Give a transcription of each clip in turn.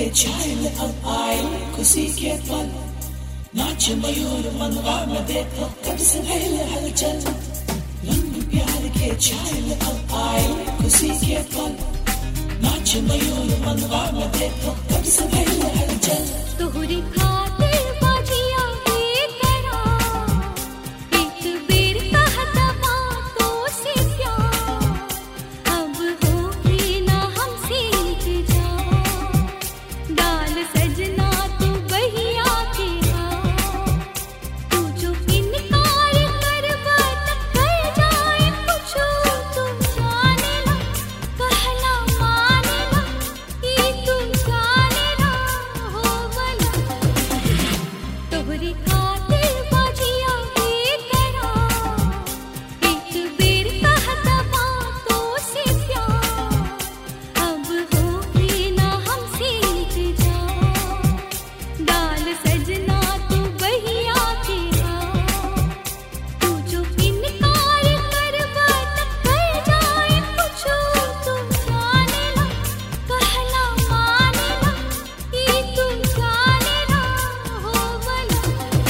छायल अब आए खुशी के पल, नाच मयूर मनवा में देखो कब से भइल हलचल। रंग प्यार के छायल अब आए खुशी के पल, नाच मयूर मनवा में देखो कब से भइल हलचल। तोहरी खातिर बाजिया बेकरार, एक बेर कहत बातों से प्यार, अब होगी ना हमसे इंतजार। डाल सजना तू बहिया के हाथ, तू जो इनकार करबा त कर जाए कुछो। तू जाने ना कहना माने ना, ई तू जाने ना हो वाला। तोहरी खातिर बाजिया बेकरार, एक बेर कहत बातों से प्यार, अब होगी ना हमसे इंतजार। डाल सजना तू बहिया के हाथ, तू जो इनकार करबा त कर जाए कुछो। तू जाने ना कहना माने ना, ई तू जाने ना हो वाला।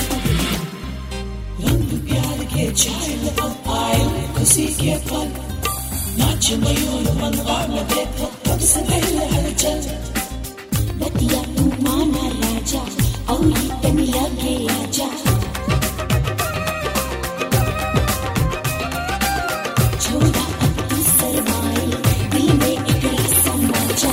रंग प्यार के छायल अब आए खुशी के पल, नाच मयूर मनवा में देखो कब से भइल हलचल। बतिया तू माना राजा, औरी तनी लगे आजा। छोड़ा अब तू शर्माए, दिल में एकरे समा जा।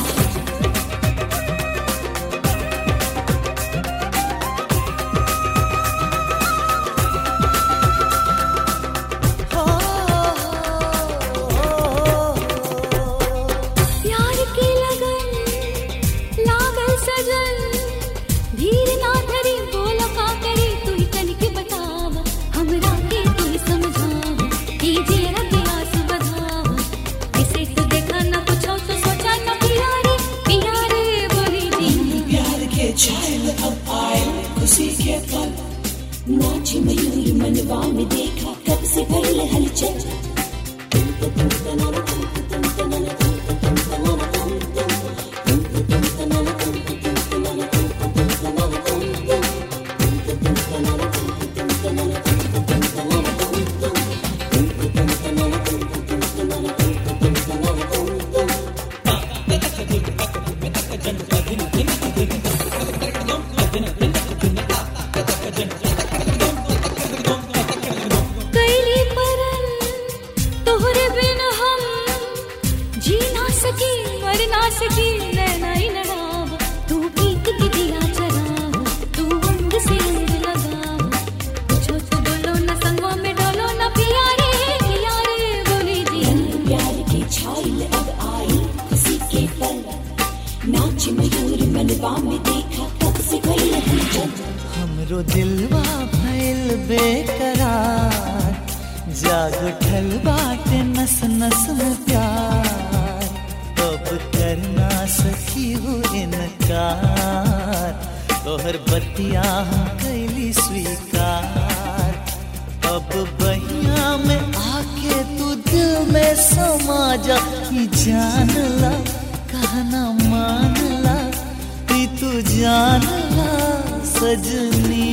प्यार के लगन लागल सजन, धीर ना धरी बोल का करी। तू ही तनिक बतावा हमरा के, तू ही समझावा ई जेरा के आंसू बधावा। इसे तो देखा ना पूछो तो सोचा ना पिया रे बोली दी। प्यार के छायल अब आए खुशी के पल, नाच मयूर मनवा में देखा कब से भइल हलचल। कैली परन तोहरे बिन हम जी ना सकी मर ना सकी। नैना ही नड़ाव तू प्रीत की दिया चराव, तू अंग से अंग लगाव। कुछो तो बोलो ना संगवा में डोलो ना पिया रे बोली दी। प्यार के छायल अब आए खुशी के पल, नाच मयूर मनवा में देखा कब से भइल हलचल। हमरो दिलवा भइल बेकरार, जाग उठल बाटे नस नस में प्यार। अब करना सकी हो इनकार, तोहर बतिया हम कैली स्वीकार। अब बहिया में आके तू दिल में समा जा। ई जान ला कहना मान ला, ई तू जान ला सजनी।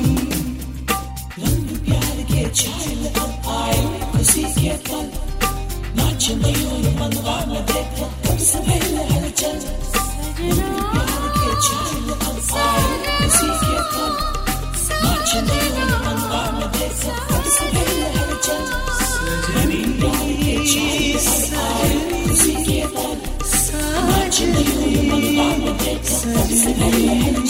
रंग प्यार के छायल अब आए खुशी के पल, नाच मयूर मनवा में देखो कब से भइल हलचल। रंग प्यार के छायल अब आए खुशी के पल, नाच मयूर मनवा में देखो कब से भइल हलचल। रंग प्यार के छायल अब आए खुशी के पल, नाच मयूर मनवा में देखो कब से भइल हलचल।